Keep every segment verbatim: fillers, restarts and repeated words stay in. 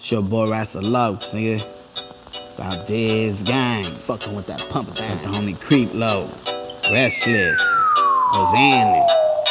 It's your boy Rasta Lokes, nigga. Got this gang. Fucking with that pump thing. Got the homie Creep Low. Restless. Rosanna.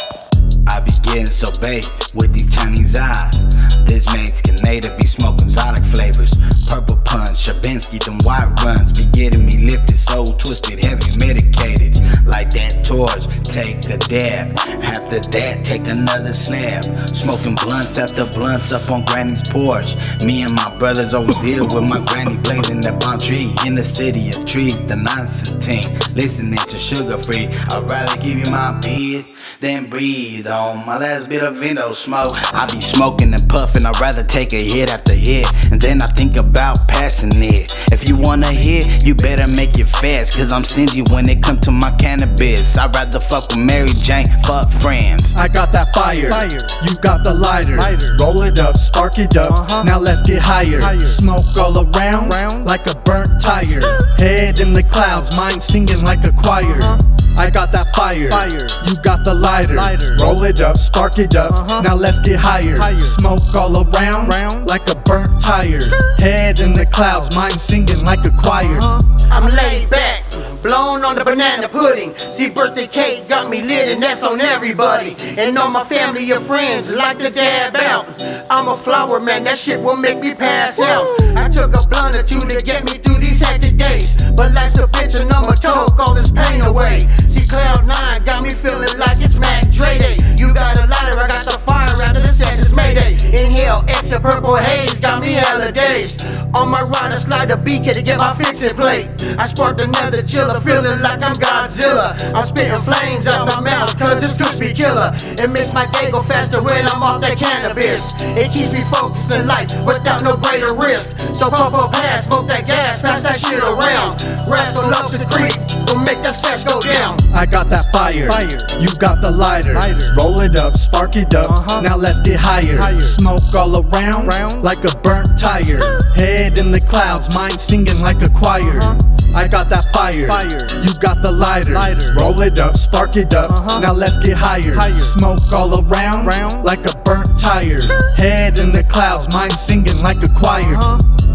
I be getting so baked with these Chinese eyes. This Mexican native be smoking exotic flavors. Purple punch, Shabinsky, them white runs be getting me lifted, so twisted, heavy medicated. Like that torch, take a dab. After that, take another slab. Smoking blunts after blunts up on granny's porch. Me and my brothers always deal with my granny blazing that palm tree. In the city of trees, the nonsense team. Listening to Sugar Free. I'd rather give you my beard than breathe on my last bit of window smoke. I be smoking and puffing, I'd rather take a hit after hit, and then I think about passing it. If you wanna hit, you better make it fast, cause I'm stingy when it come to my cannabis. I'd rather fuck with Mary Jane, fuck friends. I got that fire, fire. You got the lighter. lighter. Roll it up, spark it up, uh-huh. Now let's get higher. higher. Smoke all around, Round. like a burnt tire. Head in the clouds, mind singing like a choir. Uh-huh. I got that fire, fire. You got the lighter. lighter. Roll it up, spark it up, uh-huh. Now let's get higher. higher. Smoke all around, Round. like a burnt tire. Head in the clouds, mind singing like a choir. uh-huh. I'm laid back, blown on the banana pudding. See, birthday cake got me lit, and that's on everybody. And all my family and friends like to dab out. I'm a flower man, that shit will make me pass out. I took a blunt or two to get me through these hectic days, but life's a bitch and I'ma talk all this pain away. See, Cloud nine got me feeling like it's Mac Dre Day. You got a lighter, I got the fire after the session's Mayday. Inhale, exhale, purple haze got me hella dazed. On my ride, I slide a B K to get my fixin' plate. I sparked another chiller, feeling like I'm Godzilla. I'm spitting flames out my mouth, cause this kush be killer. It makes my day go faster when I'm off that cannabis. It keeps me focused in life without no greater risk. So pump up pass, smoke that gas, pass that shit around. Rasta Lokes and Creep will make that sesh go down. I got that fire, fire. You got the lighter. lighter. Roll it up, spark it up, uh-huh. Now let's get higher. higher. Smoke all around, Round. like a burnt tire. Head in the clouds, mind singing like a choir. uh-huh. I got that fire, fire. You got the lighter. lighter. Roll it up, spark it up, uh-huh. Now let's get higher. higher. Smoke all around, Round. like a burnt tire. Head in the clouds, mind singing like a choir. uh-huh.